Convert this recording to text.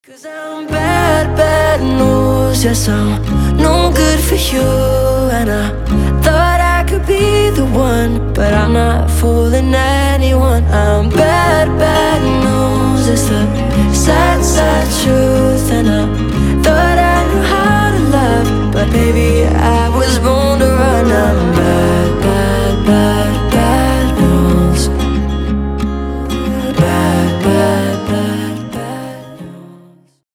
'Cause I'm bad, bad news. Yes, I'm no good for you. And I thought I could be the one, but I'm not fooling anyone. I'm bad, bad news. It's the sad, sad truth.